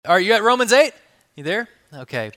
Are you at Romans 8? You there? Okay.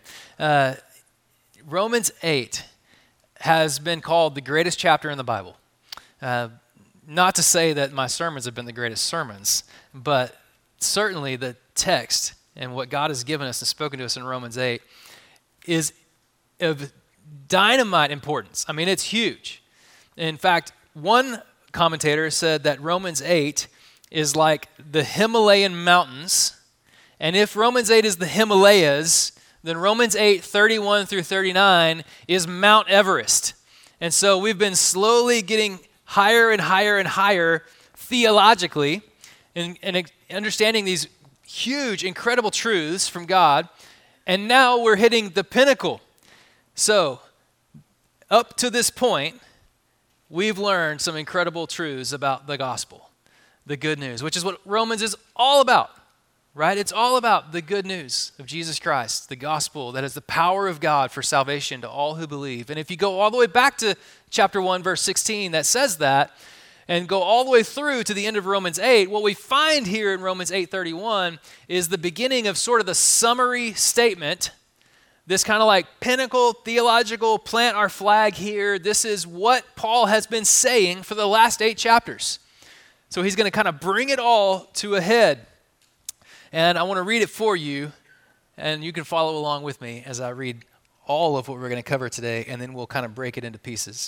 Romans 8 has been called the greatest chapter in the Bible. Not to say that my sermons have been the greatest sermons, but certainly the text and what God has given us and spoken to us in Romans 8 is of dynamite importance. I mean, it's huge. In fact, one commentator said that Romans 8 is like the Himalayan mountains. And if Romans 8 is the Himalayas, then Romans 8:31 through 39 is Mount Everest. And so we've been slowly getting higher and higher and higher theologically and understanding these huge, incredible truths from God. And now we're hitting the pinnacle. So up to this point, we've learned some incredible truths about the gospel, the good news, which is what Romans is all about. Right? It's all about the good news of Jesus Christ, the gospel that is the power of God for salvation to all who believe. And if you go all the way back to chapter 1, verse 16, that says that, and go all the way through to the end of Romans 8, what we find here in Romans 8:31 is the beginning of sort of the summary statement, this kind of like pinnacle theological, plant our flag here. This is what Paul has been saying for the last 8 chapters. So he's going to kind of bring it all to a head. And I want to read it for you, and you can follow along with me as I read all of what we're going to cover today, and then we'll kind of break it into pieces.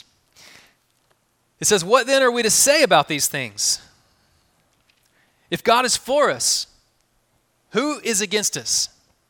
It says, "What then are we to say about these things? If God is for us, who is against us?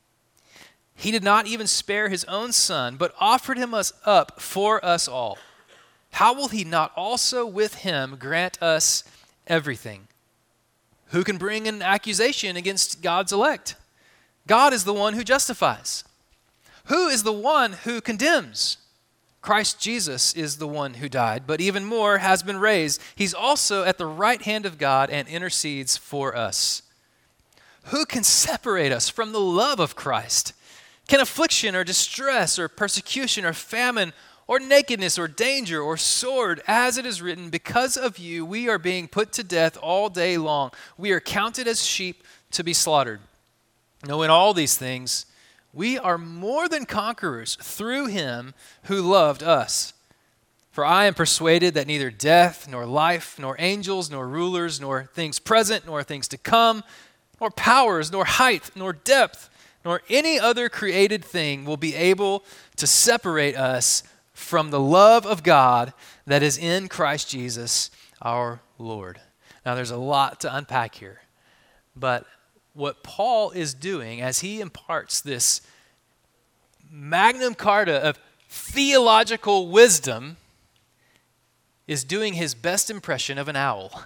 He did not even spare his own son, but offered him up for us all. How will he not also with him grant us everything? Who can bring an accusation against God's elect? God is the one who justifies. Who is the one who condemns? Christ Jesus is the one who died, but even more has been raised. He's also at the right hand of God and intercedes for us. Who can separate us from the love of Christ? Can affliction or distress or persecution or famine or nakedness or danger or sword, as it is written, because of you we are being put to death all day long. We are counted as sheep to be slaughtered. No, in all these things, we are more than conquerors through him who loved us. For I am persuaded that neither death, nor life, nor angels, nor rulers, nor things present, nor things to come, nor powers, nor height, nor depth, nor any other created thing will be able to separate us from the love of God that is in Christ Jesus our Lord." Now there's a lot to unpack here, but what Paul is doing as he imparts this magnum carta of theological wisdom is doing his best impression of an owl.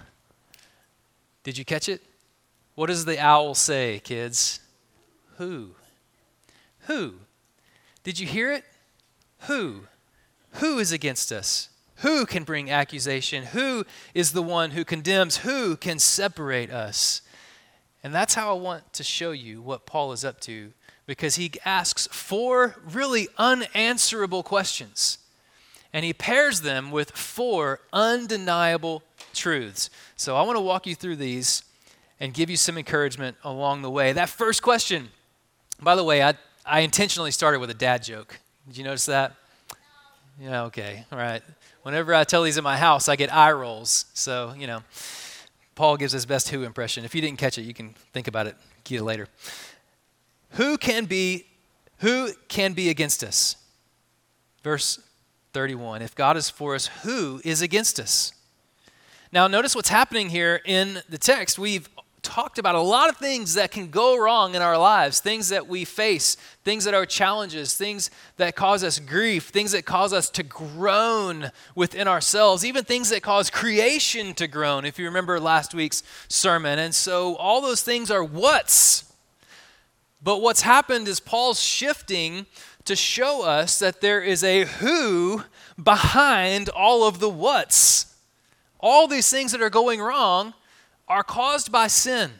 Did you catch it? What does the owl say, kids? Who? Who? Did you hear it? Who? Who is against us? Who can bring accusation? Who is the one who condemns? Who can separate us? And that's how I want to show you what Paul is up to, because he asks 4 really unanswerable questions, and he pairs them with 4 undeniable truths. So I want to walk you through these and give you some encouragement along the way. That first question, by the way, I intentionally started with a dad joke. Did you notice that? Yeah, okay, all right. Whenever I tell these at my house, I get eye rolls. So, Paul gives his best who impression. If you didn't catch it, you can think about it, get it later. Who can be against us? Verse 31, if God is for us, who is against us? Now, notice what's happening here in the text. We've talked about a lot of things that can go wrong in our lives, things that we face, things that are challenges, things that cause us grief, things that cause us to groan within ourselves, even things that cause creation to groan, if you remember last week's sermon. And so all those things are what's. But what's happened is Paul's shifting to show us that there is a who behind all of the what's. All these things that are going wrong are caused by sin.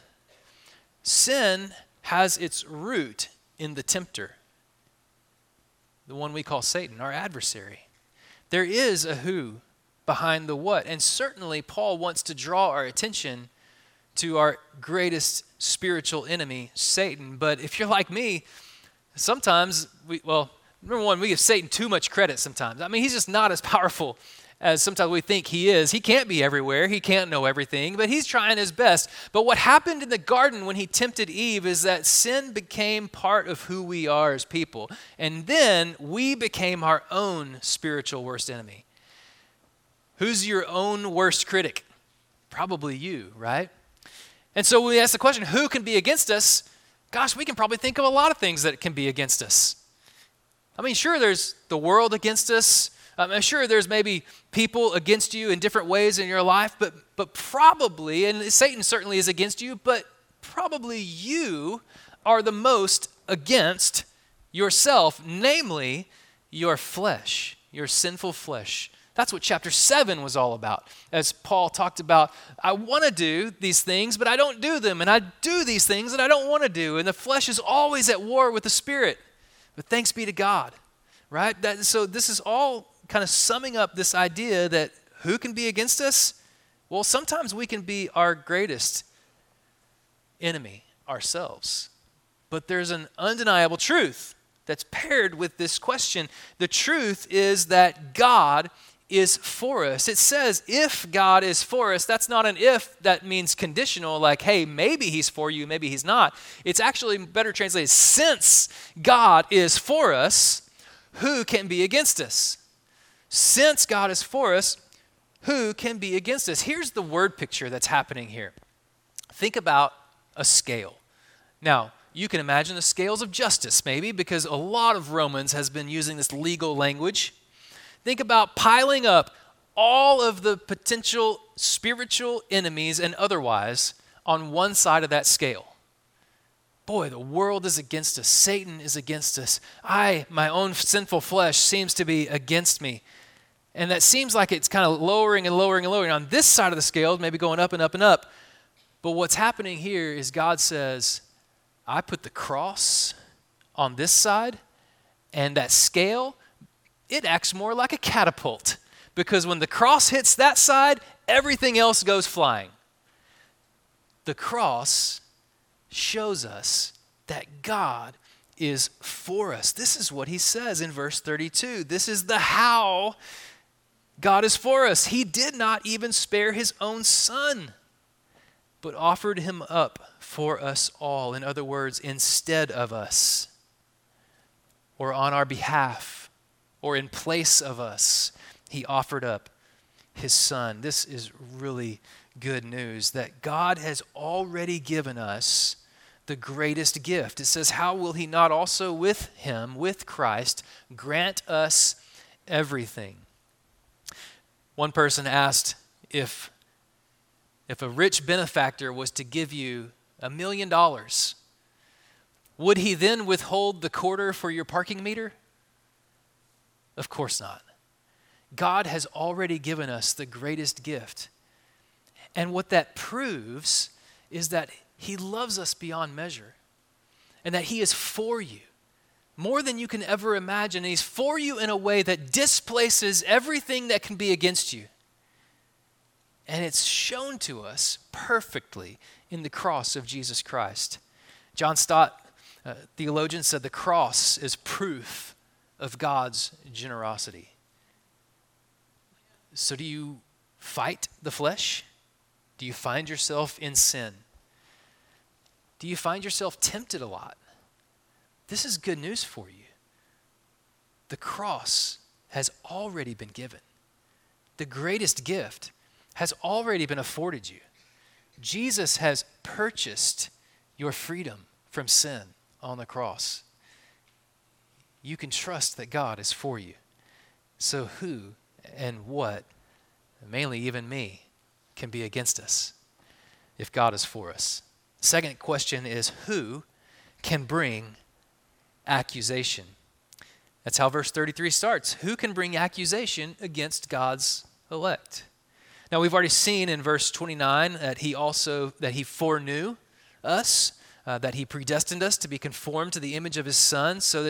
Sin has its root in the tempter, the one we call Satan, our adversary. There is a who behind the what, and certainly Paul wants to draw our attention to our greatest spiritual enemy, Satan. But if you're like me, sometimes, number one, we give Satan too much credit sometimes. I mean, he's just not as powerful as sometimes we think he is. He can't be everywhere. He can't know everything, but he's trying his best. But what happened in the garden when he tempted Eve is that sin became part of who we are as people. And then we became our own spiritual worst enemy. Who's your own worst critic? Probably you, right? And so when we ask the question, who can be against us? Gosh, we can probably think of a lot of things that can be against us. I mean, sure, there's the world against us. I'm sure there's maybe people against you in different ways in your life, but probably, and Satan certainly is against you, but probably you are the most against yourself, namely your flesh, your sinful flesh. That's what chapter 7 was all about. As Paul talked about, I want to do these things, but I don't do them. And I do these things that I don't want to do. And the flesh is always at war with the spirit. But thanks be to God, right? So this is all kind of summing up this idea that who can be against us? Well, sometimes we can be our greatest enemy ourselves. But there's an undeniable truth that's paired with this question. The truth is that God is for us. It says, if God is for us, that's not an if that means conditional, like, hey, maybe he's for you, maybe he's not. It's actually better translated, since God is for us, who can be against us? Since God is for us, who can be against us? Here's the word picture that's happening here. Think about a scale. Now, you can imagine the scales of justice, maybe, because a lot of Romans has been using this legal language. Think about piling up all of the potential spiritual enemies and otherwise on one side of that scale. Boy, the world is against us. Satan is against us. My own sinful flesh seems to be against me. And that seems like it's kind of lowering and lowering and lowering. On this side of the scale, maybe going up and up and up. But what's happening here is God says, I put the cross on this side, and that scale, it acts more like a catapult. Because when the cross hits that side, everything else goes flying. The cross shows us that God is for us. This is what he says in verse 32. This is the how God is for us. He did not even spare his own son, but offered him up for us all. In other words, instead of us, or on our behalf, or in place of us, he offered up his son. This is really good news that God has already given us the greatest gift. It says, how will he not also with him, with Christ, grant us everything? One person asked if a rich benefactor was to give you $1 million, would he then withhold the quarter for your parking meter? Of course not. God has already given us the greatest gift. And what that proves is that he loves us beyond measure and that he is for you more than you can ever imagine. And he's for you in a way that displaces everything that can be against you. And it's shown to us perfectly in the cross of Jesus Christ. John Stott, theologian, said the cross is proof of God's generosity. So do you fight the flesh? Do you find yourself in sin? Do you find yourself tempted a lot? This is good news for you. The cross has already been given. The greatest gift has already been afforded you. Jesus has purchased your freedom from sin on the cross. You can trust that God is for you. So who and what, mainly even me, can be against us if God is for us? Second question is, who can bring accusation? That's how verse 33 starts. Who can bring accusation against God's elect? Now, we've already seen in verse 29 that he foreknew us, that he predestined us to be conformed to the image of his son, so that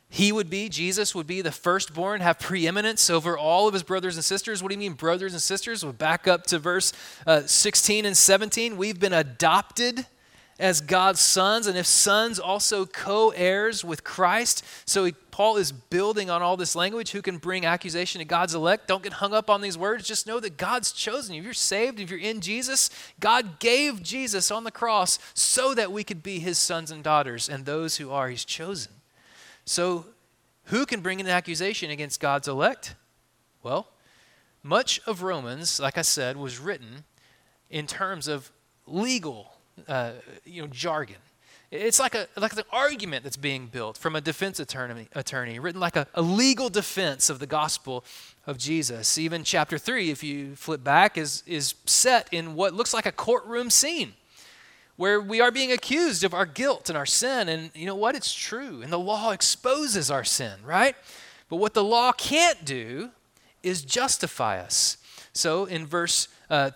Jesus would be the firstborn, have preeminence over all of his brothers and sisters. What do you mean, brothers and sisters? We'll back up to verse 16 and 17. We've been adopted as God's sons, and if sons, also co-heirs with Christ. So Paul is building on all this language. Who can bring accusation to God's elect? Don't get hung up on these words. Just know that God's chosen you. If you're saved, if you're in Jesus, God gave Jesus on the cross so that we could be his sons and daughters, and those who are, he's chosen. So who can bring an accusation against God's elect? Well, much of Romans, like I said, was written in terms of legal jargon. It's like an argument that's being built from a defense attorney written like a legal defense of the gospel of Jesus. Even chapter 3, if you flip back, is set in what looks like a courtroom scene, where we are being accused of our guilt and our sin. And you know what? It's true. And the law exposes our sin, right? But what the law can't do is justify us. So in verse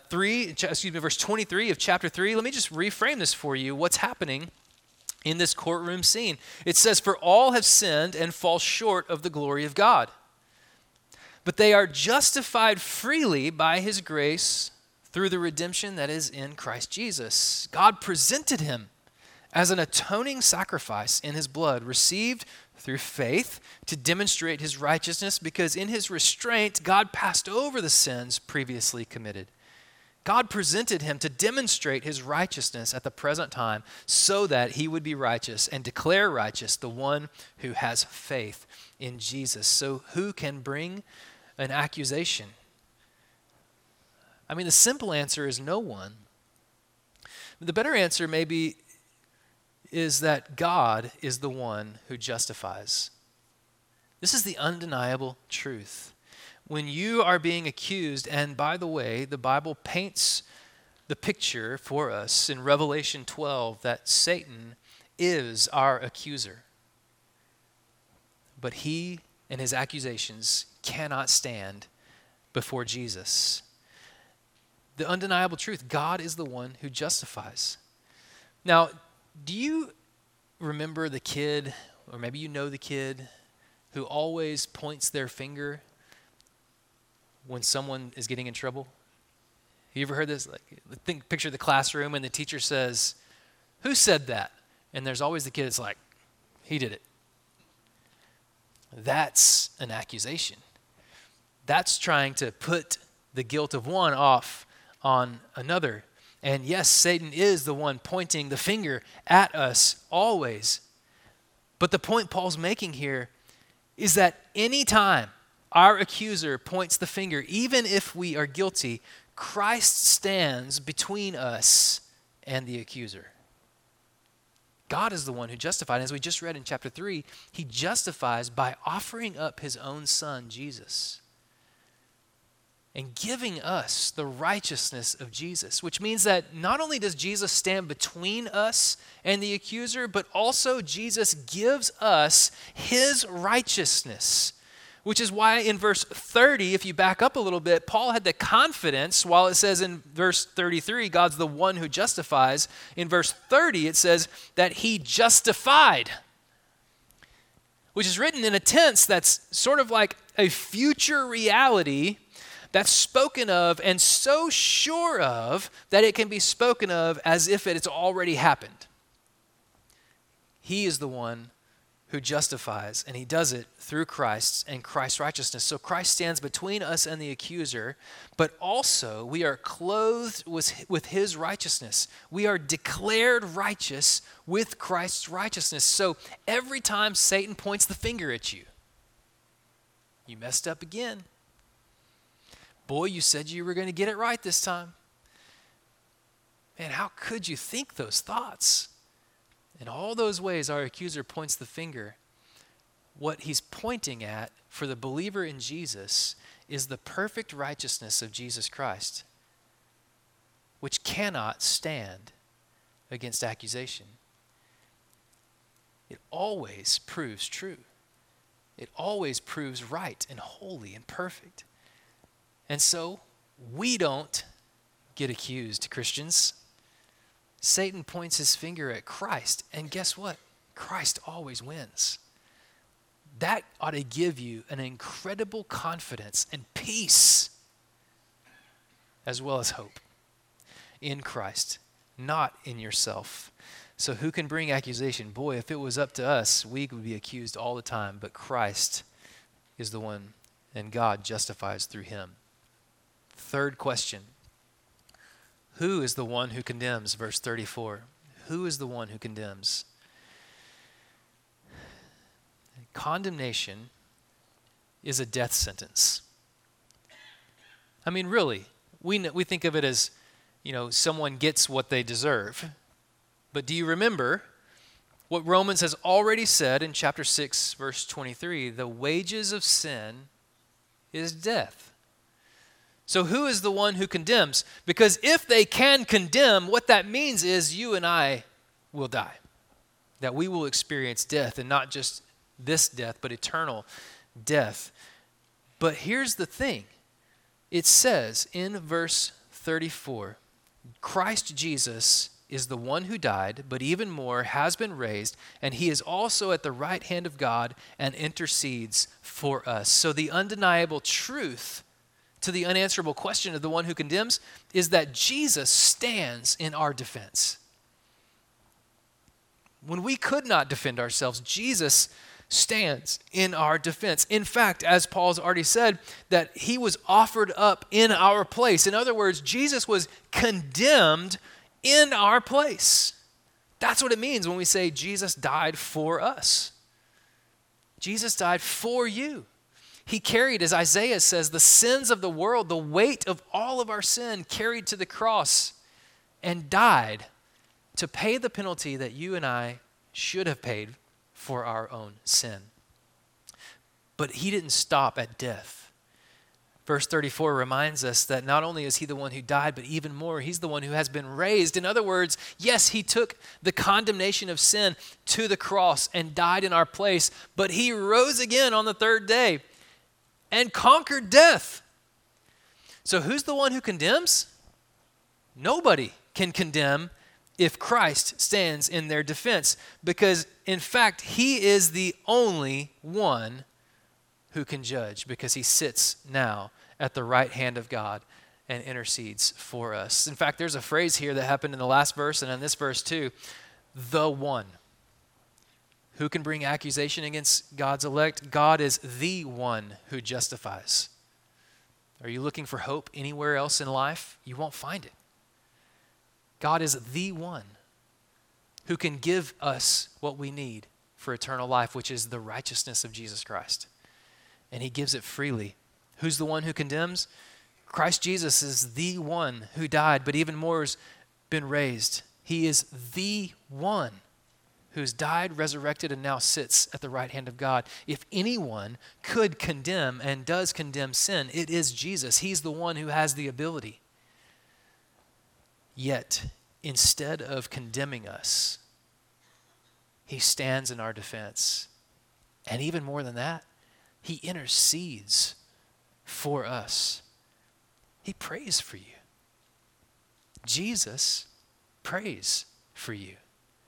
23 of chapter 3, let me just reframe this for you. What's happening in this courtroom scene? It says, "For all have sinned and fall short of the glory of God. But they are justified freely by his grace through the redemption that is in Christ Jesus. God presented him as an atoning sacrifice in his blood, received through faith to demonstrate his righteousness, because in his restraint, God passed over the sins previously committed. God presented him to demonstrate his righteousness at the present time so that he would be righteous and declare righteous the one who has faith in Jesus." So who can bring an accusation? I mean, the simple answer is no one. The better answer maybe is that God is the one who justifies. This is the undeniable truth. When you are being accused, and by the way, the Bible paints the picture for us in Revelation 12 that Satan is our accuser. But he and his accusations cannot stand before Jesus. The undeniable truth, God is the one who justifies. Now, do you remember the kid, or maybe you know the kid, who always points their finger when someone is getting in trouble? You ever heard this? Picture the classroom and the teacher says, "Who said that?" And there's always the kid that's like, "He did it." That's an accusation. That's trying to put the guilt of one off on another. And yes, Satan is the one pointing the finger at us always. But the point Paul's making here is that anytime our accuser points the finger, even if we are guilty, Christ stands between us and the accuser. God is the one who justified. As we just read in chapter 3, he justifies by offering up his own son, Jesus, and giving us the righteousness of Jesus, which means that not only does Jesus stand between us and the accuser, but also Jesus gives us his righteousness, which is why in verse 30, if you back up a little bit, Paul had the confidence, while it says in verse 33, God's the one who justifies, in verse 30 it says that he justified, which is written in a tense that's sort of like a future reality that's spoken of and so sure of that it can be spoken of as if it's already happened. He is the one who justifies, and he does it through Christ and Christ's righteousness. So Christ stands between us and the accuser, but also we are clothed with his righteousness. We are declared righteous with Christ's righteousness. So every time Satan points the finger at you, you messed up again. Boy, you said you were going to get it right this time. Man, how could you think those thoughts? In all those ways, our accuser points the finger. What he's pointing at for the believer in Jesus is the perfect righteousness of Jesus Christ, which cannot stand against accusation. It always proves true. It always proves right and holy and perfect. And so we don't get accused, Christians. Satan points his finger at Christ, and guess what? Christ always wins. that ought to give you an incredible confidence and peace, as well as hope in Christ, not in yourself. So who can bring accusation? Boy, if it was up to us, we would be accused all the time, but Christ is the one, and God justifies through him. Third question, who is the one who condemns? Verse 34. Who is the one who condemns? Condemnation is a death sentence. I mean, really, we think of it as, someone gets what they deserve. But do you remember what Romans has already said in chapter 6, verse 23? The wages of sin is death. So who is the one who condemns? Because if they can condemn, what that means is you and I will die. That we will experience death, and not just this death, but eternal death. But here's the thing. It says in verse 34, Christ Jesus is the one who died, but even more has been raised, and he is also at the right hand of God and intercedes for us. So the undeniable truth to the unanswerable question of the one who condemns is that Jesus stands in our defense. When we could not defend ourselves, Jesus stands in our defense. In fact, as Paul's already said, that he was offered up in our place. In other words, Jesus was condemned in our place. That's what it means when we say Jesus died for us. Jesus died for you. He carried, as Isaiah says, the sins of the world, the weight of all of our sin carried to the cross and died to pay the penalty that you and I should have paid for our own sin. But he didn't stop at death. Verse 34 reminds us that not only is he the one who died, but even more, he's the one who has been raised. In other words, yes, he took the condemnation of sin to the cross and died in our place, but he rose again on the third day and conquered death. So who's the one who condemns? Nobody can condemn if Christ stands in their defense, because in fact, he is the only one who can judge, because he sits now at the right hand of God and intercedes for us. In fact, there's a phrase here that happened in the last verse and in this verse too, the one. Who can bring accusation against God's elect? God is the one who justifies. Are you looking for hope anywhere else in life? You won't find it. God is the one who can give us what we need for eternal life, which is the righteousness of Jesus Christ. And he gives it freely. Who's the one who condemns? Christ Jesus is the one who died, but even more has been raised. He is the one who's died, resurrected, and now sits at the right hand of God. If anyone could condemn and does condemn sin, it is Jesus. He's the one who has the ability. Yet, instead of condemning us, he stands in our defense. And even more than that, he intercedes for us. He prays for you. Jesus prays for you.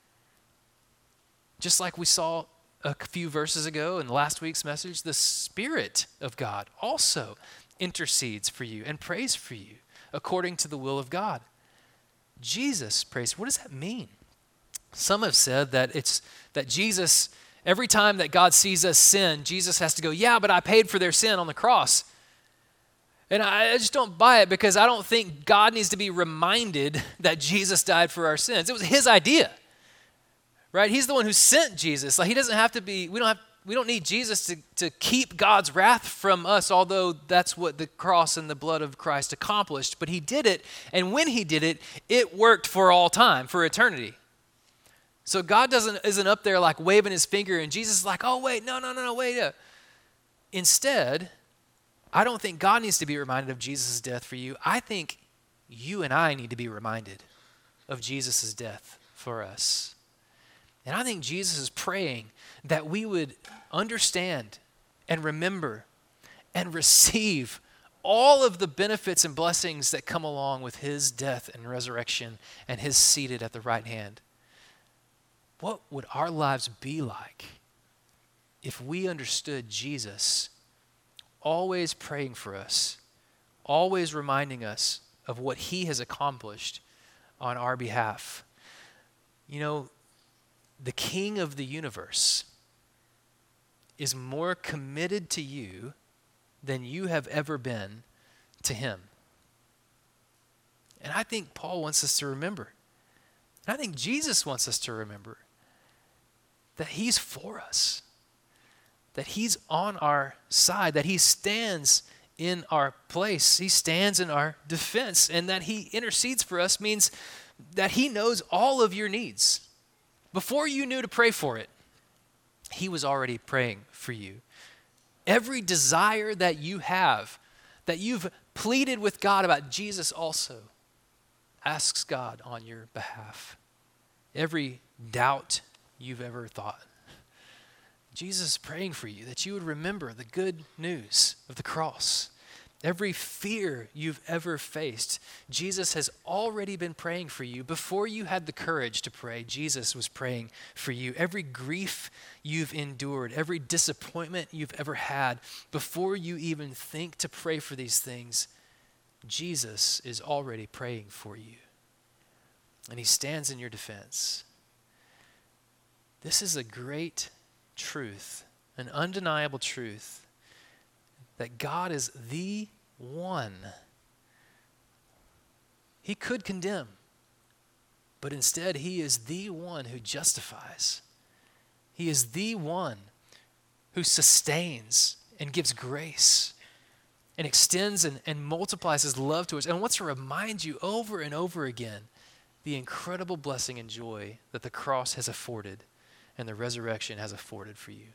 Just like we saw a few verses ago in last week's message, the Spirit of God also intercedes for you and prays for you according to the will of God. Jesus prays. What does that mean? Some have said that it's that Jesus, every time that God sees us sin, Jesus has to go, yeah, but I paid for their sin on the cross. And I just don't buy it, because I don't think God needs to be reminded that Jesus died for our sins. It was his idea, right? He's the one who sent Jesus. Like, he doesn't have to be, we don't need Jesus to keep God's wrath from us, although that's what the cross and the blood of Christ accomplished. But he did it, and when he did it, it worked for all time, for eternity. So God isn't up there like waving his finger, and Jesus is like, oh, wait, no, wait. Instead, I don't think God needs to be reminded of Jesus' death for you. I think you and I need to be reminded of Jesus' death for us. And I think Jesus is praying that we would understand and remember and receive all of the benefits and blessings that come along with his death and resurrection and his seated at the right hand. What would our lives be like if we understood Jesus always praying for us, always reminding us of what he has accomplished on our behalf. You know, the King of the universe is more committed to you than you have ever been to him. And I think Paul wants us to remember, and I think Jesus wants us to remember, that he's for us, that he's on our side, that he stands in our place, he stands in our defense, and that he intercedes for us means that he knows all of your needs. Before you knew to pray for it, he was already praying for you. Every desire that you have, that you've pleaded with God about, Jesus also asks God on your behalf. Every doubt you've ever thought, Jesus is praying for you, that you would remember the good news of the cross. Every fear you've ever faced, Jesus has already been praying for you. Before you had the courage to pray, Jesus was praying for you. Every grief you've endured, every disappointment you've ever had, before you even think to pray for these things, Jesus is already praying for you. And he stands in your defense. This is a great truth, an undeniable truth, that God is the one. He could condemn, but instead he is the one who justifies. He is the one who sustains and gives grace and extends and multiplies his love to us and wants to remind you over and over again the incredible blessing and joy that the cross has afforded and the resurrection has afforded for you.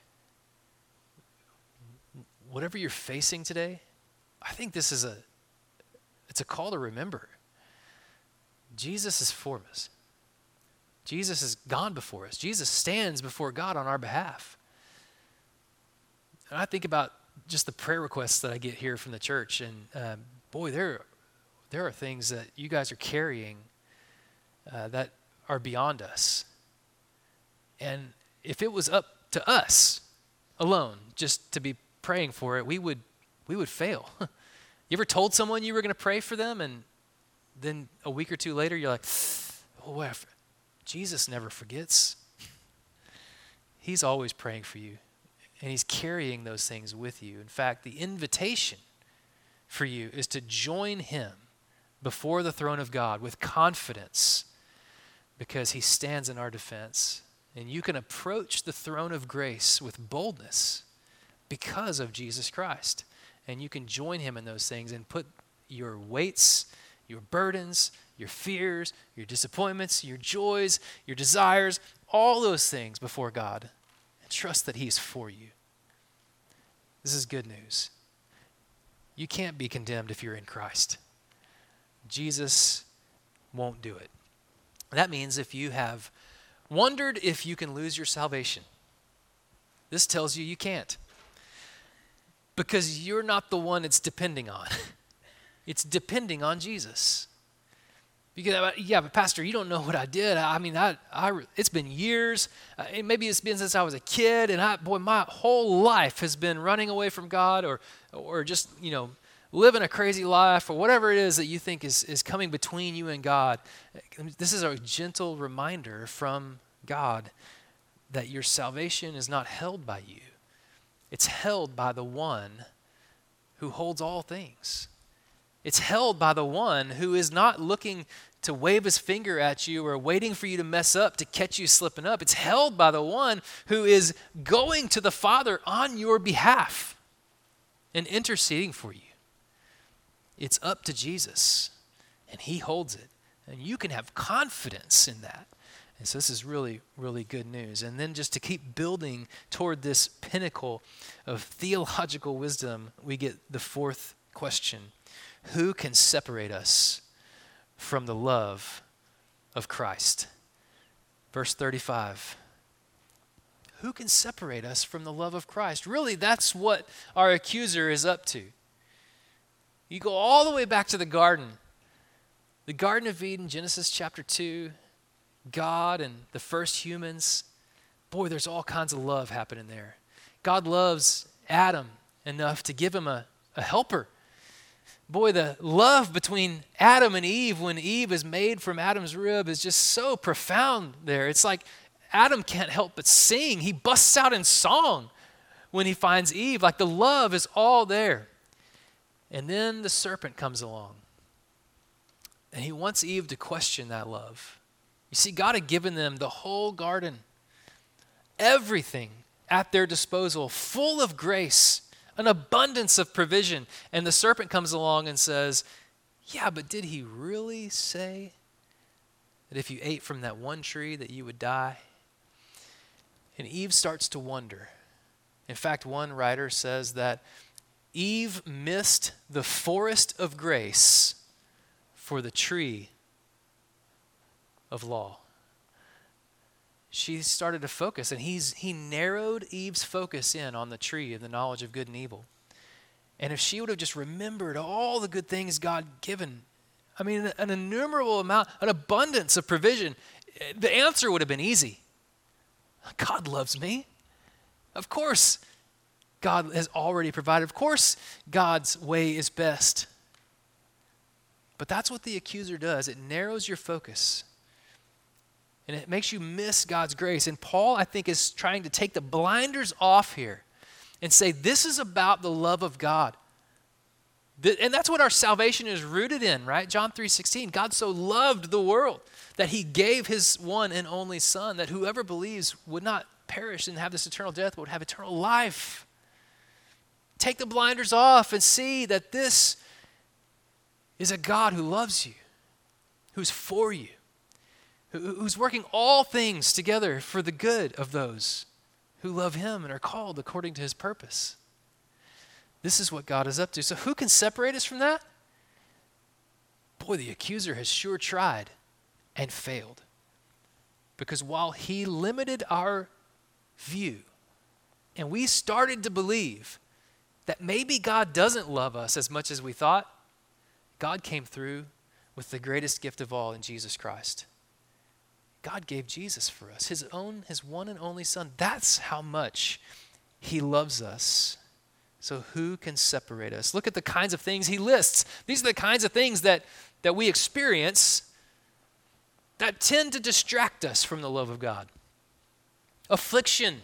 Whatever you're facing today, I think this is it's a call to remember. Jesus is for us. Jesus has gone before us. Jesus stands before God on our behalf. And I think about just the prayer requests that I get here from the church, and boy, there are things that you guys are carrying that are beyond us. And if it was up to us alone just to be praying for it, we would fail. You ever told someone you were going to pray for them, and then a week or two later you're like, oh, Jesus never forgets. He's always praying for you, and he's carrying those things with you. In fact, the invitation for you is to join him before the throne of God with confidence, because he stands in our defense. And you can approach the throne of grace with boldness because of Jesus Christ. And you can join him in those things and put your weights, your burdens, your fears, your disappointments, your joys, your desires, all those things before God, and trust that he's for you. This is good news. You can't be condemned if you're in Christ. Jesus won't do it. That means if you have wondered if you can lose your salvation, this tells you you can't. Because you're not the one it's depending on. It's depending on Jesus. Because, yeah, but Pastor, you don't know what I did. I mean, it's been years. Maybe it's been since I was a kid, and my whole life has been running away from God, or just, living a crazy life, or whatever it is that you think is coming between you and God. This is a gentle reminder from God that your salvation is not held by you. It's held by the one who holds all things. It's held by the one who is not looking to wave his finger at you or waiting for you to mess up to catch you slipping up. It's held by the one who is going to the Father on your behalf and interceding for you. It's up to Jesus, and he holds it. And you can have confidence in that. And so this is really, really good news. And then just to keep building toward this pinnacle of theological wisdom, we get the fourth question. Who can separate us from the love of Christ? Verse 35. Who can separate us from the love of Christ? Really, that's what our accuser is up to. You go all the way back to the Garden of Eden, Genesis chapter 2, God and the first humans, boy, there's all kinds of love happening there. God loves Adam enough to give him a helper. Boy, the love between Adam and Eve when Eve is made from Adam's rib is just so profound there. It's like Adam can't help but sing. He busts out in song when he finds Eve. Like the love is all there. And then the serpent comes along. And he wants Eve to question that love. You see, God had given them the whole garden, everything at their disposal, full of grace, an abundance of provision. And the serpent comes along and says, yeah, but did he really say that if you ate from that one tree that you would die? And Eve starts to wonder. In fact, one writer says that Eve missed the forest of grace for the tree of law. She started to focus, and he narrowed Eve's focus in on the tree of the knowledge of good and evil. And if she would have just remembered all the good things God given, I mean, an innumerable amount, an abundance of provision, the answer would have been easy. God loves me. Of course, God has already provided. Of course, God's way is best. But that's what the accuser does. It narrows your focus. And it makes you miss God's grace. And Paul, I think, is trying to take the blinders off here and say, this is about the love of God. And that's what our salvation is rooted in, right? John 3:16, God so loved the world that he gave his one and only Son, that whoever believes would not perish and have this eternal death, but would have eternal life. Take the blinders off and see that this is a God who loves you, who's for you, who's working all things together for the good of those who love him and are called according to his purpose. This is what God is up to. So who can separate us from that? Boy, the accuser has sure tried and failed. Because while he limited our view, and we started to believe that maybe God doesn't love us as much as we thought, God came through with the greatest gift of all in Jesus Christ. God gave Jesus for us, his one and only Son. That's how much he loves us. So who can separate us? Look at the kinds of things he lists. These are the kinds of things that we experience that tend to distract us from the love of God. Affliction.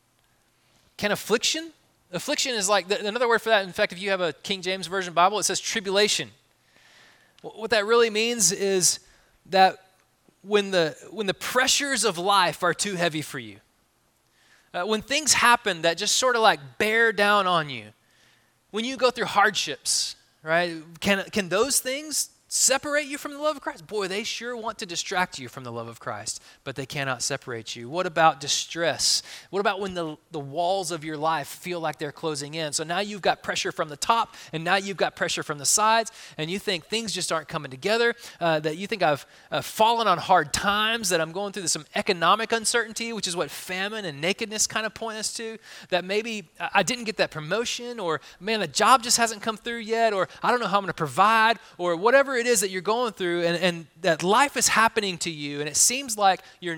Affliction is like, another word for that, in fact, if you have a King James Version Bible, it says tribulation. What that really means is that when the pressures of life are too heavy for you, when things happen that just sort of like bear down on you, when you go through hardships, right? Can those things separate you from the love of Christ? Boy, they sure want to distract you from the love of Christ, but they cannot separate you. What about distress? What about when the walls of your life feel like they're closing in? So now you've got pressure from the top, and now you've got pressure from the sides, and you think things just aren't coming together, that you think I've fallen on hard times, that I'm going through some economic uncertainty, which is what famine and nakedness kind of point us to, that maybe I didn't get that promotion, or man, a job just hasn't come through yet, or I don't know how I'm going to provide, or whatever it is that you're going through, and that life is happening to you, and it seems like your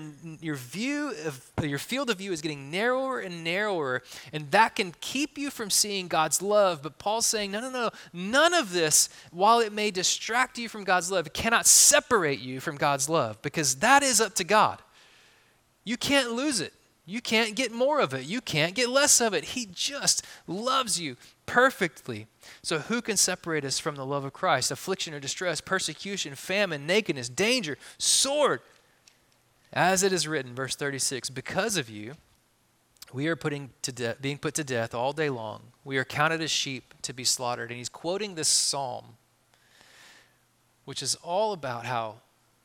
field of view is getting narrower and narrower, and that can keep you from seeing God's love. But Paul's saying, no, none of this, while it may distract you from God's love, it cannot separate you from God's love, because that is up to God. You can't lose it. You can't get more of it. You can't get less of it. He just loves you perfectly. So who can separate us from the love of Christ? Affliction or distress, persecution, famine, nakedness, danger, sword. As it is written, verse 36, because of you, we are being put to death all day long. We are counted as sheep to be slaughtered. And he's quoting this psalm, which is all about how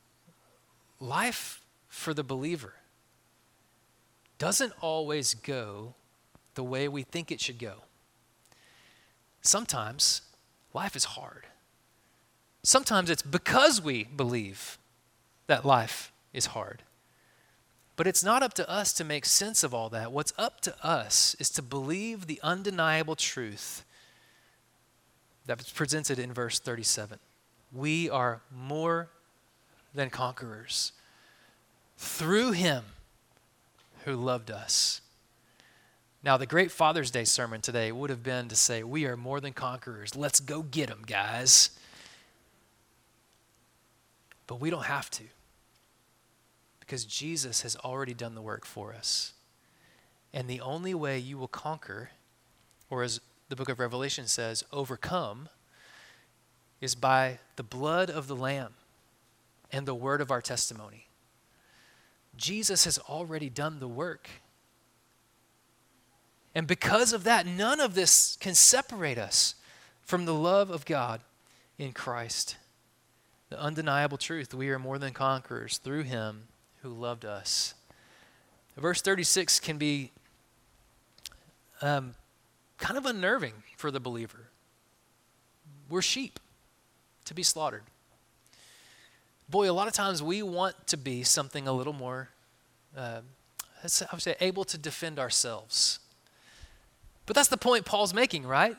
life for the believer doesn't always go the way we think it should go. Sometimes life is hard. Sometimes it's because we believe that life is hard. But it's not up to us to make sense of all that. What's up to us is to believe the undeniable truth that's presented in verse 37. We are more than conquerors through him who loved us. Now, the great Father's Day sermon today would have been to say, we are more than conquerors. Let's go get them, guys. But we don't have to, because Jesus has already done the work for us. And the only way you will conquer, or as the book of Revelation says, overcome, is by the blood of the Lamb and the word of our testimony. Jesus has already done the work. And because of that, none of this can separate us from the love of God in Christ. The undeniable truth, we are more than conquerors through him who loved us. Verse 36 can be kind of unnerving for the believer. We're sheep to be slaughtered. Boy, a lot of times we want to be something a little more, I would say, able to defend ourselves. But that's the point Paul's making, right?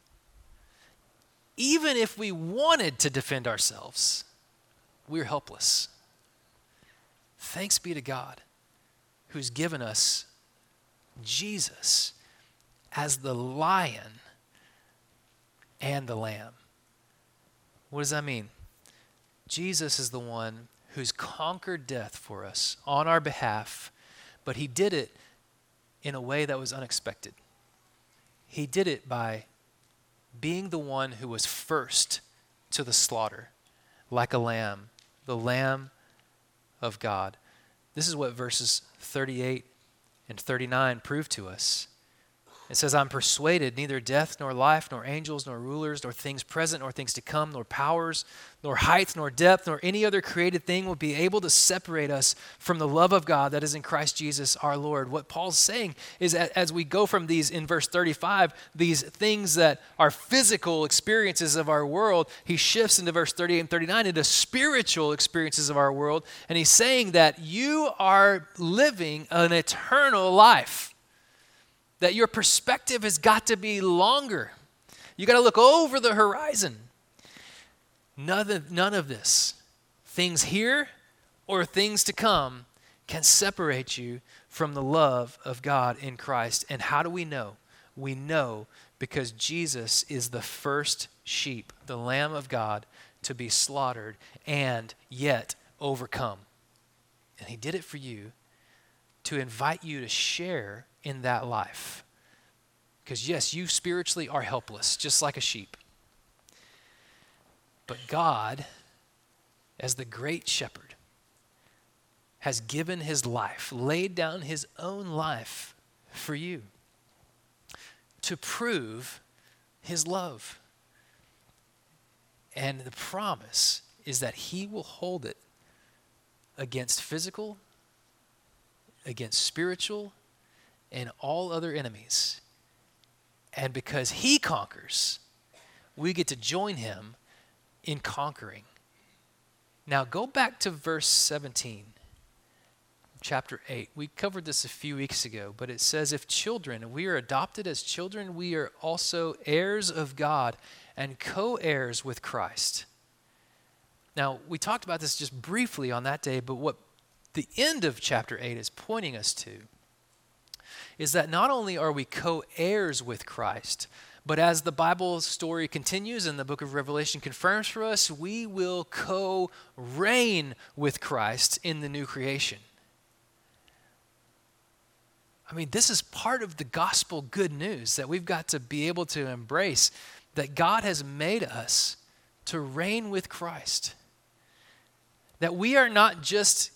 Even if we wanted to defend ourselves, we're helpless. Thanks be to God who's given us Jesus as the lion and the lamb. What does that mean? Jesus is the one who's conquered death for us on our behalf, but he did it in a way that was unexpected. He did it by being the one who was first to the slaughter, like a lamb, the Lamb of God. This is what verses 38 and 39 prove to us. It says, I'm persuaded neither death nor life nor angels nor rulers nor things present nor things to come nor powers nor height nor depth nor any other created thing will be able to separate us from the love of God that is in Christ Jesus our Lord. What Paul's saying is that as we go from these, in verse 35, these things that are physical experiences of our world, he shifts into verse 38 and 39 into spiritual experiences of our world. And he's saying that you are living an eternal life. That your perspective has got to be longer. You got to look over the horizon. None of this, things here or things to come, can separate you from the love of God in Christ. And how do we know? We know because Jesus is the first sheep, the Lamb of God, to be slaughtered and yet overcome. And he did it for you to invite you to share in that life. Because yes, you spiritually are helpless, just like a sheep. But God, as the great shepherd, has given his life, laid down his own life for you to prove his love. And the promise is that he will hold it against physical, against spiritual, and all other enemies. And because he conquers, we get to join him in conquering. Now go back to verse 17, chapter 8. We covered this a few weeks ago, but it says, if children, we are adopted as children, we are also heirs of God and co-heirs with Christ. Now, we talked about this just briefly on that day, but what the end of chapter 8 is pointing us to is that not only are we co-heirs with Christ, but as the Bible story continues and the book of Revelation confirms for us, we will co-reign with Christ in the new creation. I mean, this is part of the gospel good news that we've got to be able to embrace, that God has made us to reign with Christ. That we are not just,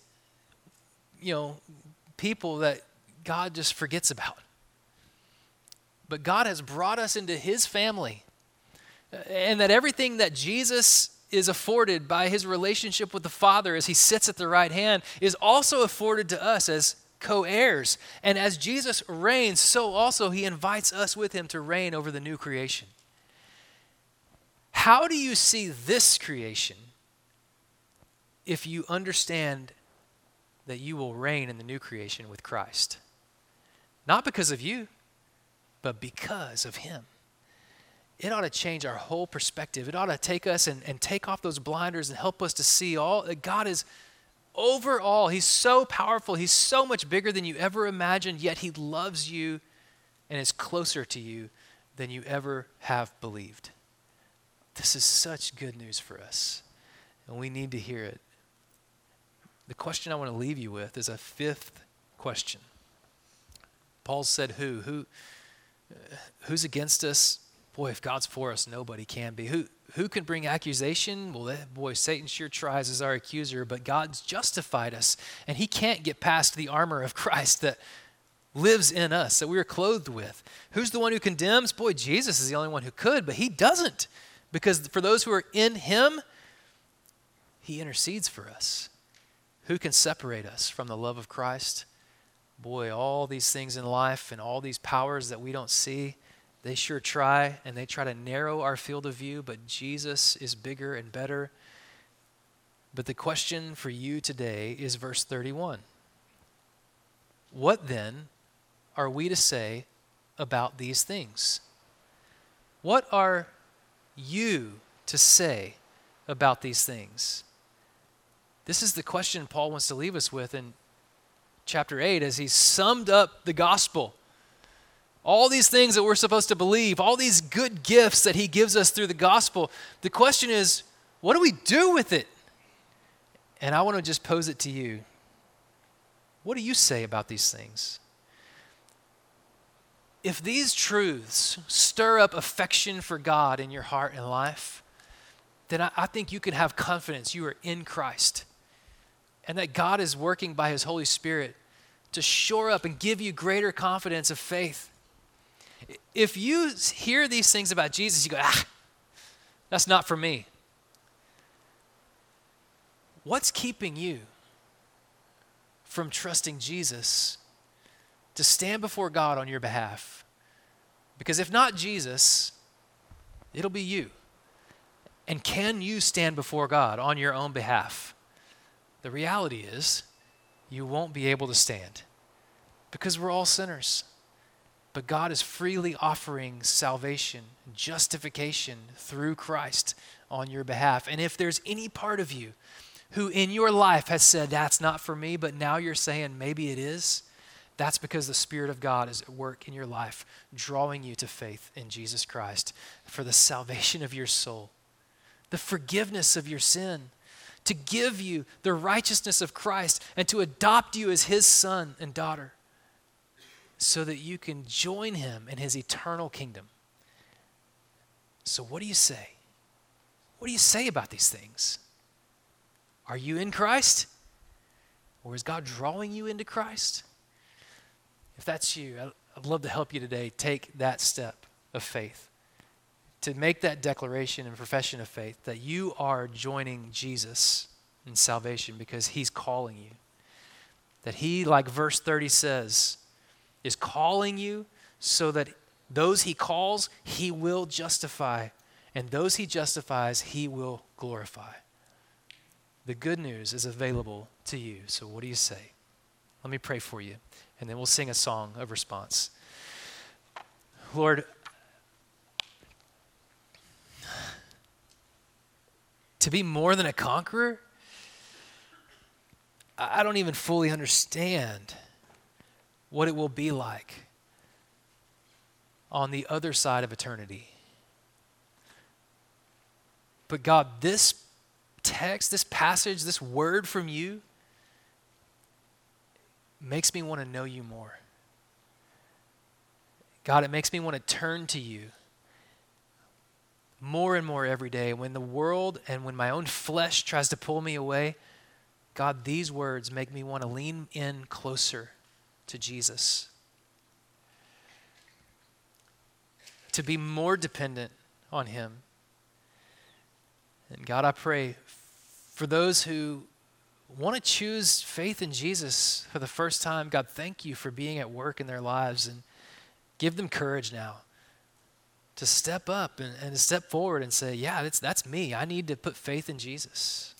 people that God just forgets about. But God has brought us into his family. And that everything that Jesus is afforded by his relationship with the Father as he sits at the right hand is also afforded to us as co-heirs. And as Jesus reigns, so also he invites us with him to reign over the new creation. How do you see this creation if you understand that you will reign in the new creation with Christ? Not because of you, but because of him. It ought to change our whole perspective. It ought to take us and take off those blinders and help us to see all that God is over all. He's so powerful. He's so much bigger than you ever imagined, yet he loves you and is closer to you than you ever have believed. This is such good news for us, and we need to hear it. The question I want to leave you with is a fifth question. Paul said, who's against us? Boy, if God's for us, nobody can be. Who can bring accusation? Well, boy, Satan sure tries as our accuser, but God's justified us, and he can't get past the armor of Christ that lives in us, that we are clothed with. Who's the one who condemns? Boy, Jesus is the only one who could, but he doesn't, because for those who are in him, he intercedes for us. Who can separate us from the love of Christ? Boy, all these things in life and all these powers that we don't see, they sure try, and they try to narrow our field of view, but Jesus is bigger and better. But the question for you today is verse 31. What then are we to say about these things? What are you to say about these things? This is the question Paul wants to leave us with in chapter 8 as he summed up the gospel. All these things that we're supposed to believe, all these good gifts that he gives us through the gospel. The question is, what do we do with it? And I want to just pose it to you. What do you say about these things? If these truths stir up affection for God in your heart and life, then I think you can have confidence you are in Christ and that God is working by his Holy Spirit to shore up and give you greater confidence of faith. If you hear these things about Jesus, you go, that's not for me. What's keeping you from trusting Jesus to stand before God on your behalf? Because if not Jesus, it'll be you. And can you stand before God on your own behalf? The reality is you won't be able to stand because we're all sinners. But God is freely offering salvation, justification through Christ on your behalf. And if there's any part of you who in your life has said, that's not for me, but now you're saying maybe it is, that's because the Spirit of God is at work in your life, drawing you to faith in Jesus Christ for the salvation of your soul, the forgiveness of your sin, to give you the righteousness of Christ and to adopt you as his son and daughter so that you can join him in his eternal kingdom. So what do you say? What do you say about these things? Are you in Christ? Or is God drawing you into Christ? If that's you, I'd love to help you today take that step of faith, to make that declaration and profession of faith that you are joining Jesus in salvation because he's calling you. That he, like verse 30 says, is calling you so that those he calls, he will justify, and those he justifies, he will glorify. The good news is available to you. So what do you say? Let me pray for you, and then we'll sing a song of response. Lord, to be more than a conqueror, I don't even fully understand what it will be like on the other side of eternity. But God, this text, this passage, this word from you makes me want to know you more. God, it makes me want to turn to you more and more every day. When the world and when my own flesh tries to pull me away, God, these words make me want to lean in closer to Jesus, to be more dependent on him. And God, I pray for those who want to choose faith in Jesus for the first time, God, thank you for being at work in their lives, and give them courage now to step up and to step forward and say, yeah, that's me. I need to put faith in Jesus.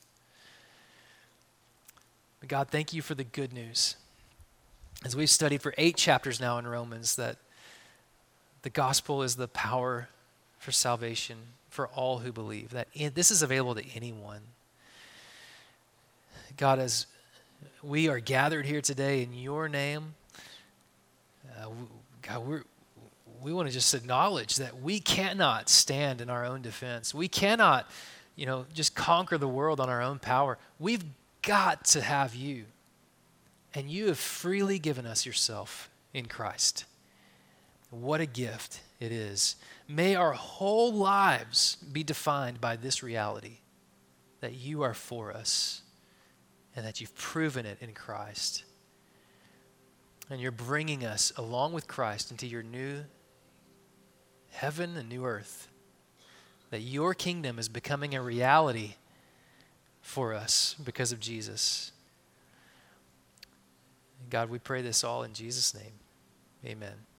But God, thank you for the good news. As we've studied for 8 chapters now in Romans, that the gospel is the power for salvation for all who believe, that this is available to anyone. God, as We are gathered here today in your name. God, we want to just acknowledge that we cannot stand in our own defense. We cannot, just conquer the world on our own power. We've got to have you. And you have freely given us yourself in Christ. What a gift it is. May our whole lives be defined by this reality, that you are for us and that you've proven it in Christ. And you're bringing us along with Christ into your new heaven and new earth, that your kingdom is becoming a reality for us because of Jesus. God, we pray this all in Jesus' name. Amen.